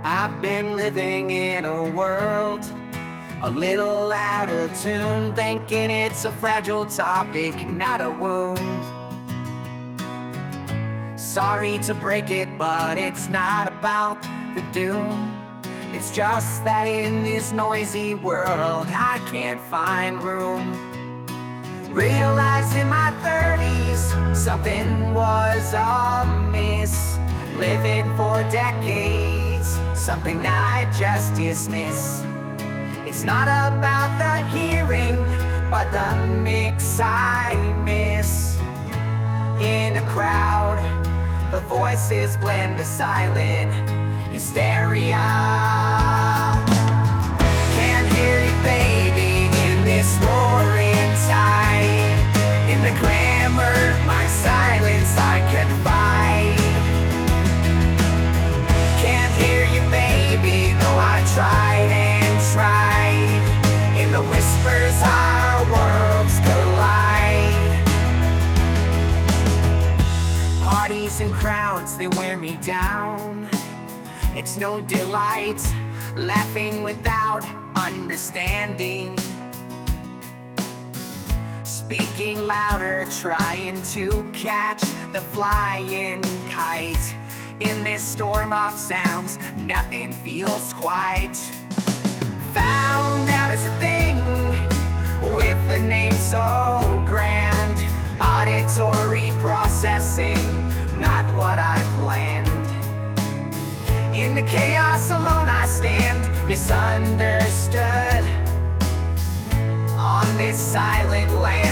I've been living in a world a little out of tune, thinking it's a fragile topic, not a wound. Sorry to break it, but it's not about the doom. It's just that in this noisy world I can't find room. Realized in my 30s something was amiss. Living for decades, something I just dismiss. It's not about the hearing, but the mix I miss. In a crowd, the voices blend to silent hysteria. Can't hear you, baby, in this roaring tide. In the clamor, my silence I can fight. Can't hear you, baby, though I tried and tried. In the whispers, our worlds collide. Parties and crowds, they wear me down. It's no delight, laughing without understanding. Speaking louder, trying to catch the flying kite. In this storm of sounds, nothing feels quite. Found out it's a thing, with a name so grand. Auditory processing, not what I planned. In the chaos alone I stand, misunderstood. On this silent land